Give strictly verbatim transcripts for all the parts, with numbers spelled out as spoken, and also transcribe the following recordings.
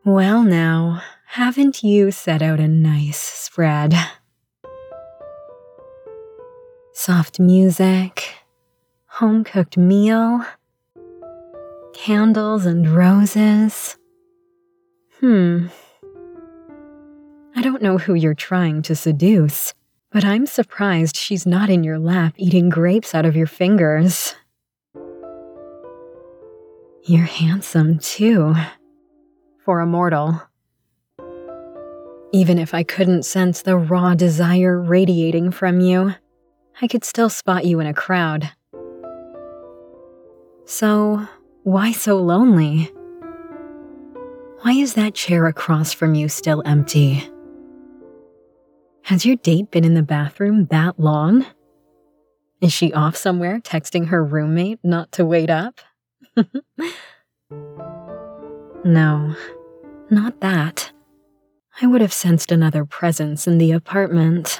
Well now, haven't you set out a nice spread? Soft music, home-cooked meal, candles and roses. Hmm. I don't know who you're trying to seduce, but I'm surprised she's not in your lap eating grapes out of your fingers. You're handsome, too. For a mortal. Even if I couldn't sense the raw desire radiating from you, I could still spot you in a crowd. So, why so lonely? Why is that chair across from you still empty? Has your date been in the bathroom that long? Is she off somewhere texting her roommate not to wait up? No, not that. I would have sensed another presence in the apartment.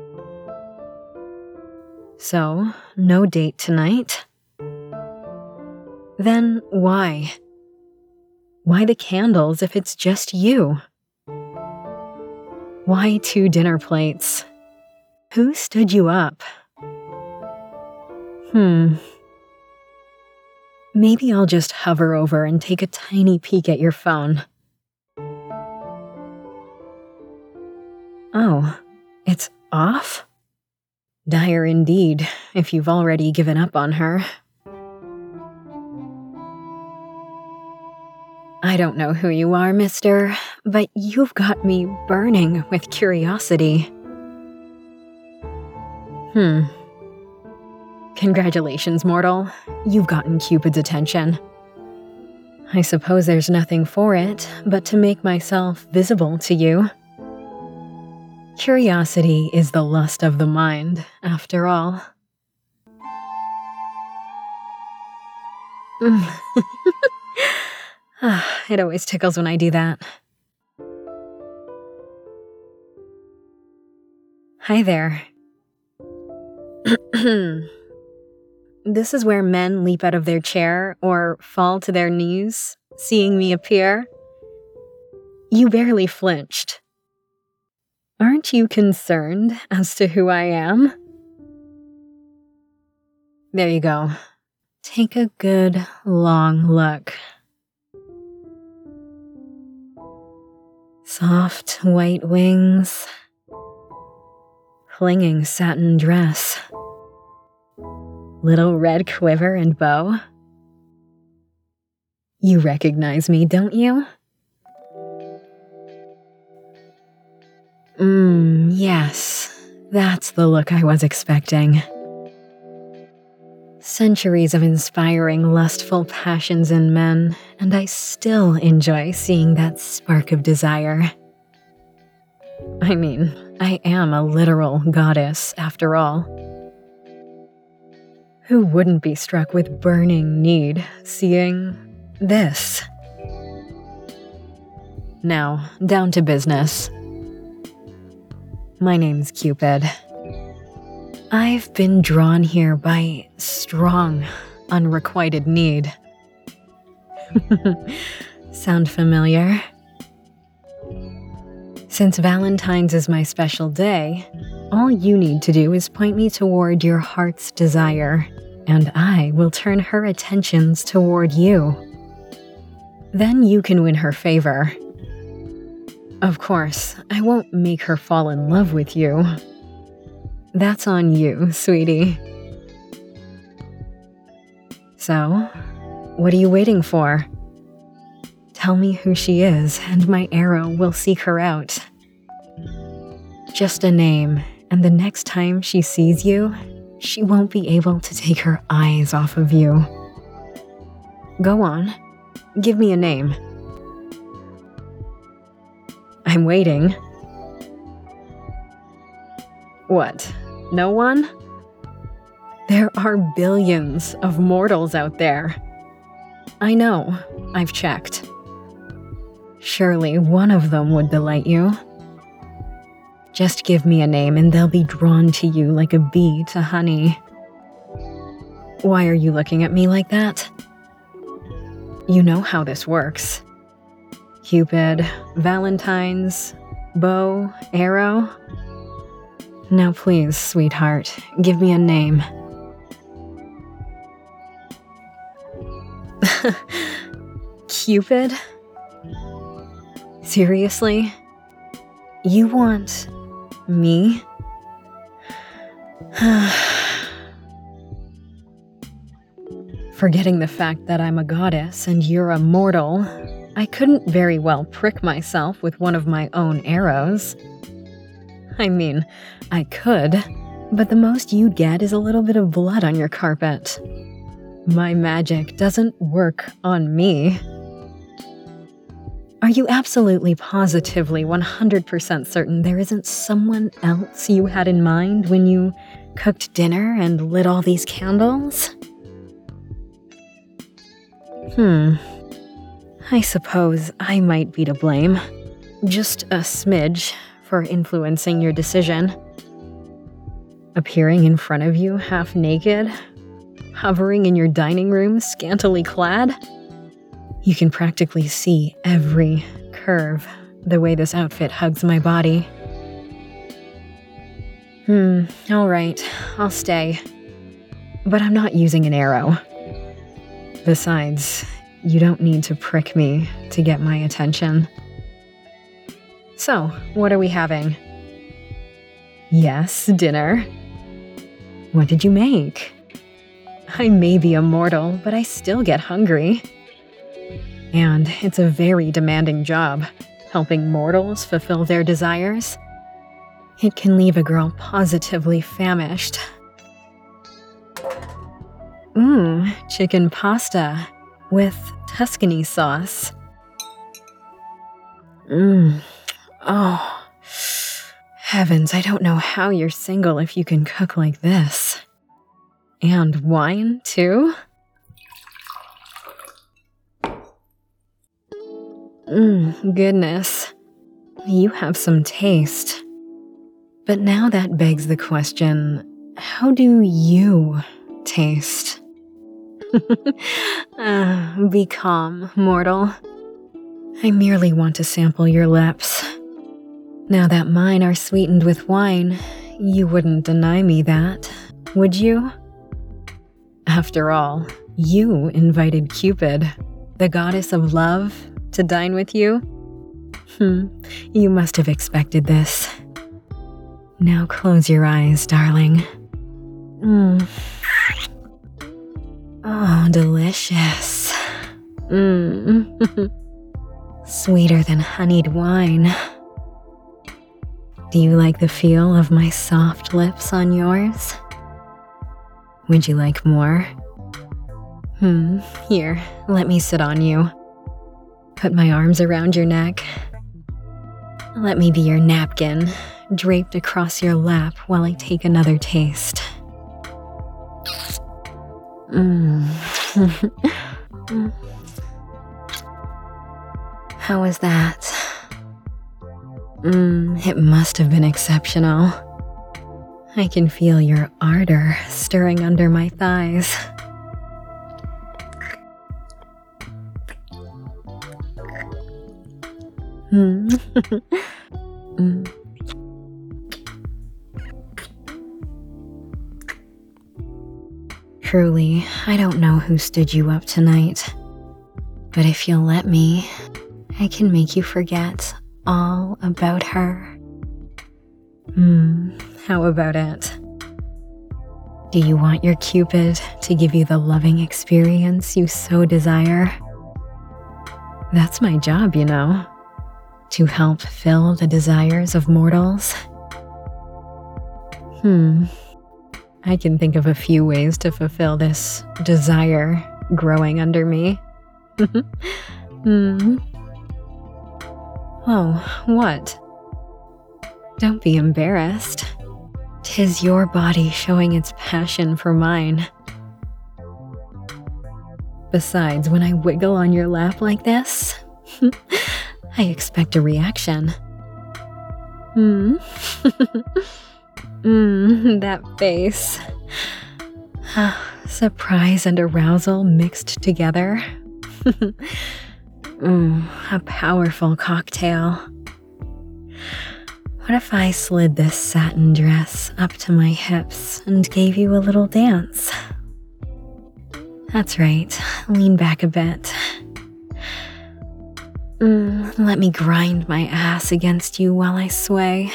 So, no date tonight? Then why? Why the candles if it's just you? Why two dinner plates? Who stood you up? Hmm. Maybe I'll just hover over and take a tiny peek at your phone. Oh, it's off? Dire indeed, if you've already given up on her. I don't know who you are, mister, but you've got me burning with curiosity. Hmm. Congratulations, mortal. You've gotten Cupid's attention. I suppose there's nothing for it but to make myself visible to you. Curiosity is the lust of the mind, after all. It always tickles when I do that. Hi there. This is where men leap out of their chair or fall to their knees, seeing me appear. You barely flinched. Aren't you concerned as to who I am? There you go. Take a good, long look. Soft white wings. Clinging satin dress. Little red quiver and bow. You recognize me, don't you? Mmm, yes. That's the look I was expecting. Centuries of inspiring lustful passions in men, and I still enjoy seeing that spark of desire. I mean, I am a literal goddess, after all. Who wouldn't be struck with burning need seeing this? Now, down to business. My name's Cupid. I've been drawn here by strong, unrequited need. Sound familiar? Since Valentine's is my special day, all you need to do is point me toward your heart's desire, and I will turn her attentions toward you. Then you can win her favor. Of course, I won't make her fall in love with you. That's on you, sweetie. So, what are you waiting for? Tell me who she is, and my arrow will seek her out. Just a name, and the next time she sees you, she won't be able to take her eyes off of you. Go on, give me a name. I'm waiting. What, no one? There are billions of mortals out there. I know, I've checked. Surely one of them would delight you. Just give me a name and they'll be drawn to you like a bee to honey. Why are you looking at me like that? You know how this works. Cupid, Valentine's, bow, arrow. Now please, sweetheart, give me a name. Cupid? Seriously? You want me? Forgetting the fact that I'm a goddess and you're a mortal, I couldn't very well prick myself with one of my own arrows. I mean, I could, but the most you'd get is a little bit of blood on your carpet. My magic doesn't work on me. Are you absolutely positively one hundred percent certain there isn't someone else you had in mind when you cooked dinner and lit all these candles? Hmm. I suppose I might be to blame. Just a smidge for influencing your decision. Appearing in front of you half naked, hovering in your dining room scantily clad. You can practically see every curve the way this outfit hugs my body. Hmm, all right, I'll stay. But I'm not using an arrow. Besides, you don't need to prick me to get my attention. So, what are we having? Yes, dinner. What did you make? I may be a mortal, but I still get hungry. And it's a very demanding job, helping mortals fulfill their desires. It can leave a girl positively famished. Mmm, chicken pasta with Tuscany sauce. Mmm, oh, heavens, I don't know how you're single if you can cook like this. And wine, too? Mmm, goodness. You have some taste. But now that begs the question, how do you taste? uh, be calm, mortal. I merely want to sample your lips. Now that mine are sweetened with wine, you wouldn't deny me that, would you? After all, you invited Cupid, the goddess of love, to dine with you? Hmm, you must have expected this. Now close your eyes, darling. Mmm. Oh, delicious. Mmm. Sweeter than honeyed wine. Do you like the feel of my soft lips on yours? Would you like more? Hmm, here, let me sit on you. Put my arms around your neck. Let me be your napkin, draped across your lap while I take another taste. Mmm. How was that? Mmm, it must have been exceptional. I can feel your ardor stirring under my thighs. Mm. mm. Truly, I don't know who stood you up tonight, but if you'll let me, I can make you forget all about her. Hmm, how about it? Do you want your Cupid to give you the loving experience you so desire? That's my job, you know. To help fill the desires of mortals? Hmm. I can think of a few ways to fulfill this desire growing under me. hmm. Oh, what? Don't be embarrassed. 'Tis your body showing its passion for mine. Besides, when I wiggle on your lap like this, I expect a reaction. Hmm. Mmm, that face. Surprise and arousal mixed together. Mm, a powerful cocktail. What if I slid this satin dress up to my hips and gave you a little dance? That's right, lean back a bit. Mm, let me grind my ass against you while I sway.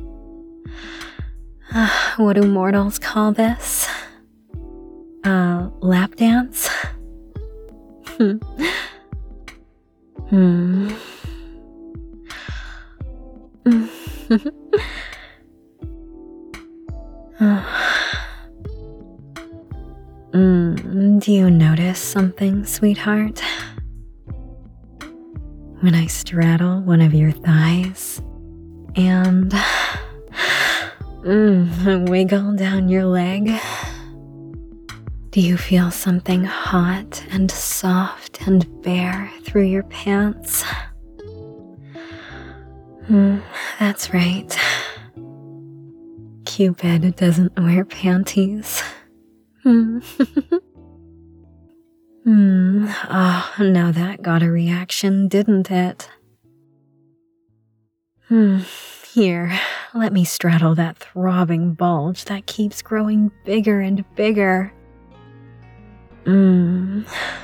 Uh, what do mortals call this? Uh, lap dance? Hmm. Hmm. mm, do you notice something, sweetheart? When I straddle one of your thighs and mm, wiggle down your leg, do you feel something hot and soft and bare through your pants? Mm, that's right. Cupid doesn't wear panties. Hmm. Hmm. Oh, now that got a reaction, didn't it? Hmm. Here, let me straddle that throbbing bulge that keeps growing bigger and bigger. Hmm.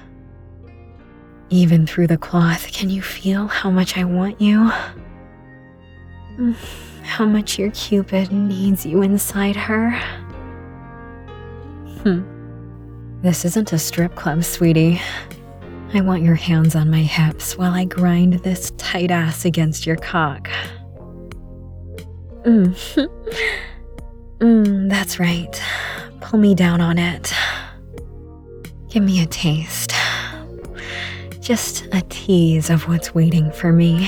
Even through the cloth, can you feel how much I want you? How much your Cupid needs you inside her? Hmm. This isn't a strip club, sweetie. I want your hands on my hips while I grind this tight ass against your cock. Mm. mm, that's right. Pull me down on it. Give me a taste. Just a tease of what's waiting for me.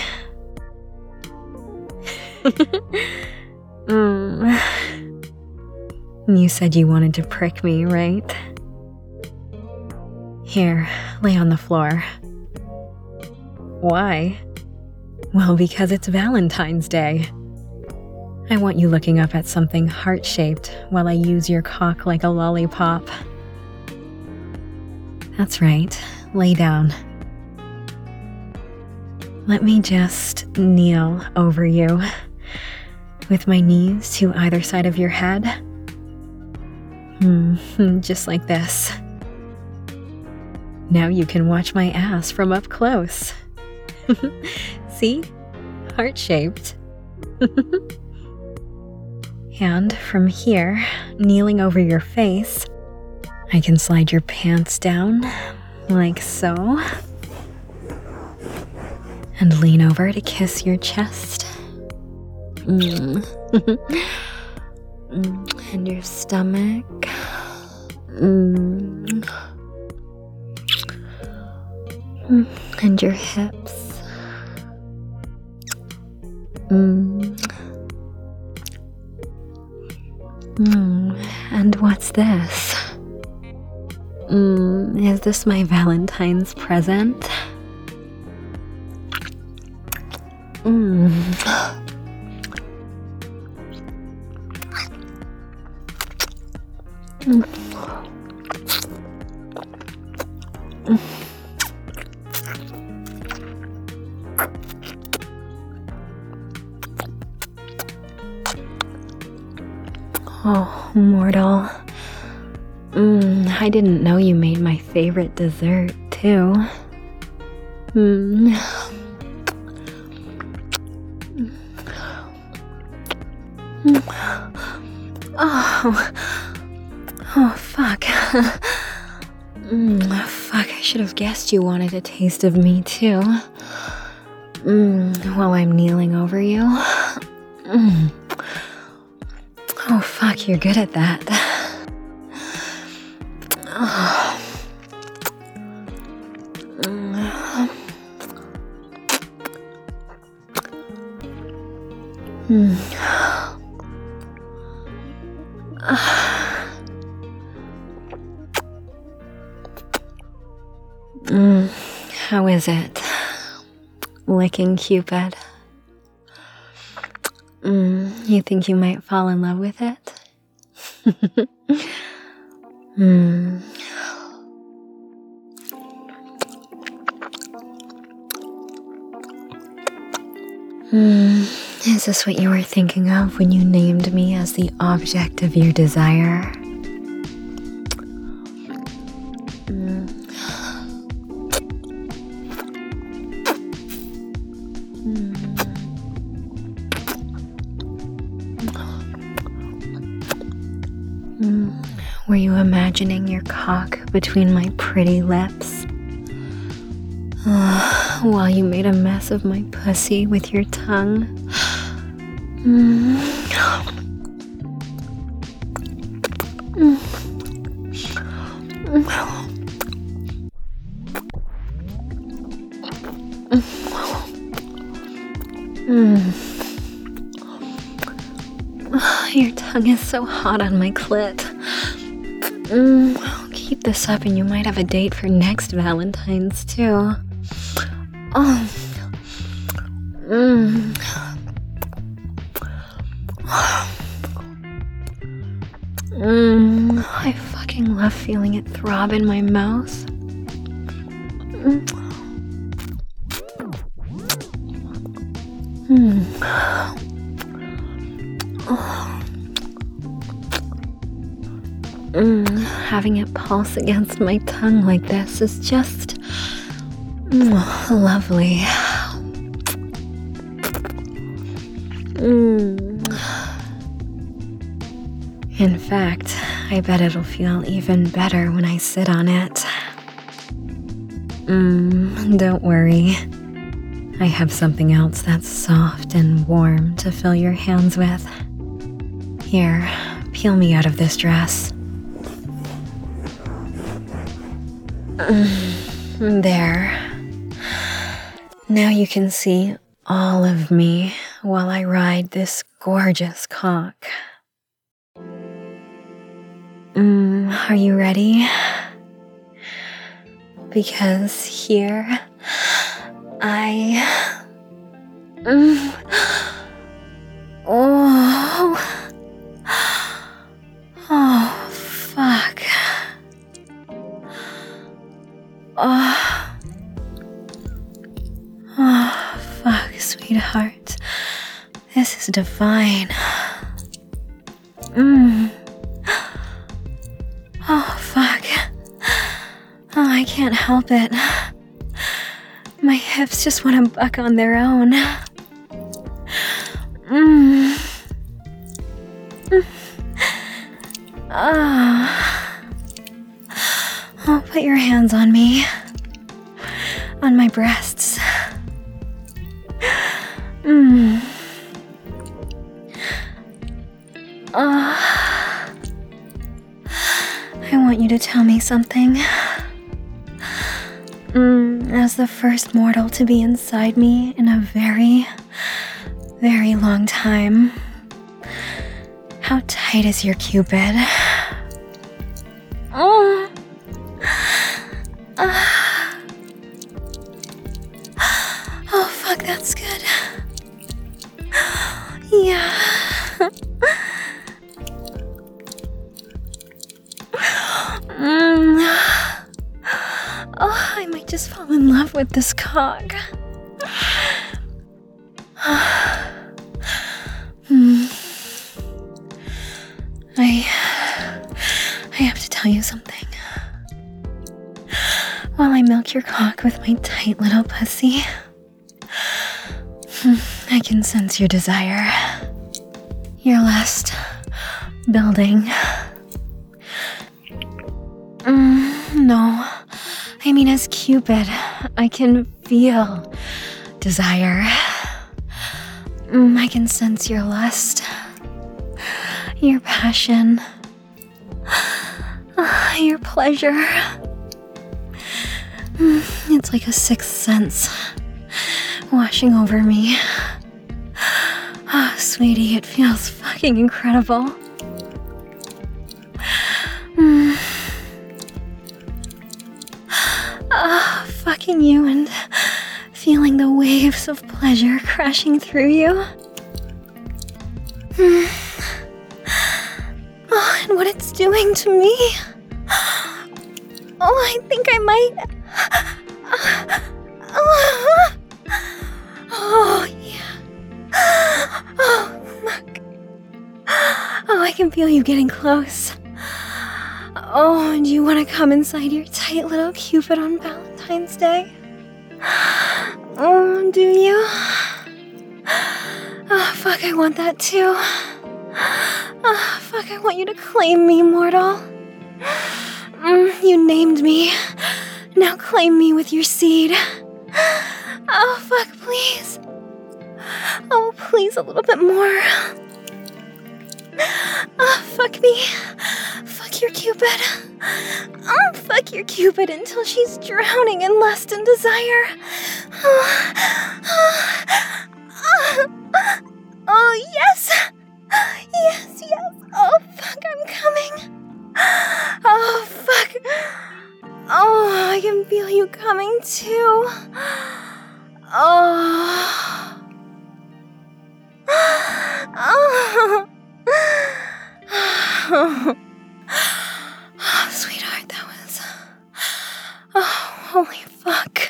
mm. You said you wanted to prick me, right? Here, lay on the floor. Why? Well, because it's Valentine's Day. I want you looking up at something heart-shaped while I use your cock like a lollipop. That's right, lay down. Let me just kneel over you, with my knees to either side of your head. Hmm, just like this. Now you can watch my ass from up close. See? Heart-shaped. And from here, kneeling over your face, I can slide your pants down, like so, and lean over to kiss your chest. Mm. And your stomach. Mm. And your hips. Mm. Mm. And what's this? Mm. Is this my Valentine's present? Mm. Mm. Mm. Oh, mortal. Mm, I didn't know you made my favorite dessert, too. Mm. Oh. Oh, fuck. mm, fuck, I should have guessed you wanted a taste of me, too. Mm, while I'm kneeling over you. Mm. Oh, fuck, you're good at that. Oh. Mm. Mm. How is it? Licking Cupid? Mm, you think you might fall in love with it? mm. Hmm, is this what you were thinking of when you named me as the object of your desire? Mm. Mm. Were you imagining your cock between my pretty lips? Uh, while you made a mess of my pussy with your tongue? Mm. Mm. Mm. Oh, your tongue is so hot on my clit. Mm. Keep this up and you might have a date for next Valentine's too. Oh. Mm. Mm. I fucking love feeling it throb in my mouth. Mm. Mm. Oh. Mm. Having it pulse against my tongue like this is just mm, lovely. Mm. In fact, I bet it'll feel even better when I sit on it. Mm, don't worry. I have something else that's soft and warm to fill your hands with. Here, peel me out of this dress. Mm, there. Now you can see all of me while I ride this gorgeous cock. Mm, are you ready? Because here I... Mm, oh... Oh, fuck. Oh... Oh, fuck, sweetheart. This is divine. Mm. Oh, fuck. Oh, I can't help it. My hips just want to buck on their own. Mm. Mm. Oh. Oh, put your hands on me. On my breasts. Mm. Oh. I want you to tell me something. Mm, as the first mortal to be inside me in a very, very long time. How tight is your Cupid? Oh. Uh. Oh, fuck, that's good. Yeah. Mm. Oh, I might just fall in love with this cock. Hmm. I... I have to tell you something. While I milk your cock with my tight little pussy, I can sense your desire. Your lust building. Mm, no, I mean as Cupid, I can feel desire. Mm, I can sense your lust, your passion, uh, your pleasure. Mm, it's like a sixth sense washing over me. Ah, oh, sweetie, it feels fucking incredible. Mm. Ah, oh, fucking you and feeling the waves of pleasure crashing through you. Mm. Oh, and what it's doing to me. Oh, I think I might... Oh, oh yeah. can feel you getting close. Oh, and you want to come inside your tight little Cupid on Valentine's Day? Oh, do you? Oh, fuck, I want that too. Oh, fuck, I want you to claim me, mortal. Mm, you named me. Now claim me with your seed. Oh, fuck, please. Oh, please, a little bit more. Oh, fuck me. Fuck your Cupid. Oh, fuck your Cupid until she's drowning in lust and desire. Oh, oh, oh, oh yes. Yes, yes. Oh, fuck, I'm coming. Oh, fuck. Oh, I can feel you coming too. Oh. Oh. Oh. Oh, sweetheart, that was... Oh, holy fuck.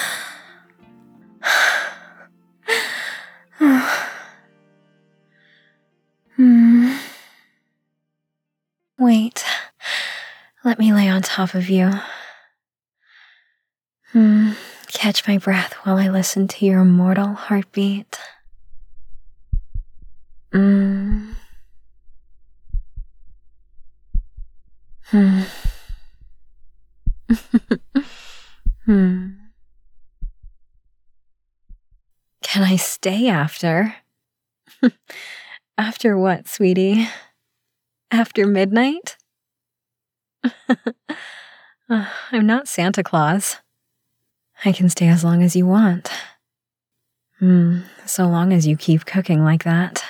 Hmm. Wait. Let me lay on top of you. Hmm. Catch my breath while I listen to your immortal heartbeat. Hmm. Hmm. Hmm. Can I stay after? After what, sweetie? After midnight? uh, I'm not Santa Claus. I can stay as long as you want. Hmm, so long as you keep cooking like that.